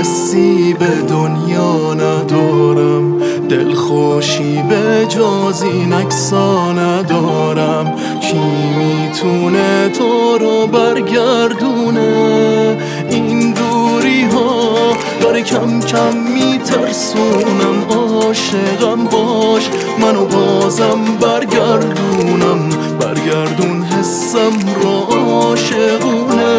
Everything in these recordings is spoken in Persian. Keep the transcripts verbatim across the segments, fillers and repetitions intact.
حسی به دنیا ندارم، دلخوشی به جز این عکسا ندارم. کی میتونه تو رو برگردونه؟ این دوری ها داره کم کم میترسونم. عاشقم باش منو بازم برگردونم، برگردون حسم رو عاشقونه.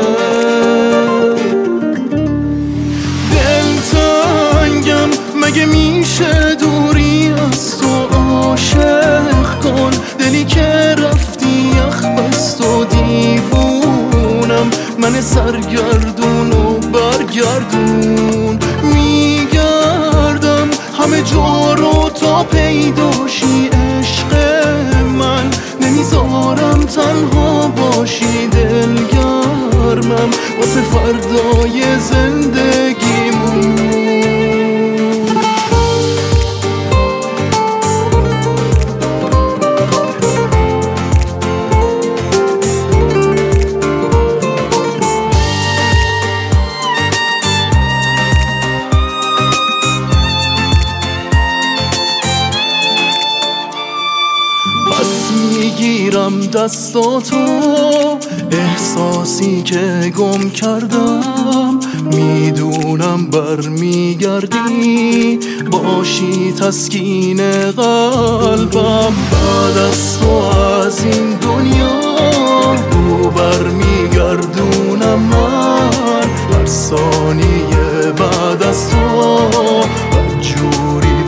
دلتنگم مگه میشه دوری از تو؟ عاشق کن دلی که رفتی یخ بست و دیوونم. من سرگردون و برگردون میگردم همه جا رو تا پیداشی. عشق من نمیذارم تنها باشی، دلگرمم واسه فردای زندگیمون. میگیرم دستاتو، احساسی که گم کردم میدونم برمیگردی، باشی تسکین قلبم. بعد از تو از این دنیا رو برمیگردونم من، هر ثانیه بعد از تو بدجوری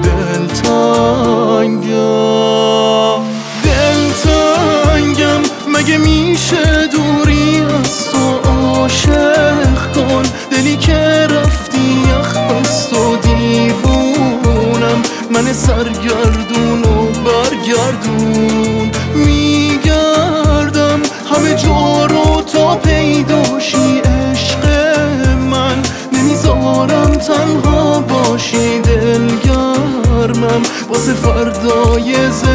دلتنگم. مگه میشه دوری از تو؟ عاشق کن دلی که رفتی یخ بست و دیوونم. من سرگردون و برگردون میگردم همه جا رو تا پیداشی. عشق من نمیذارم تنها باشی، دلگرمم واسه فردای زندگی.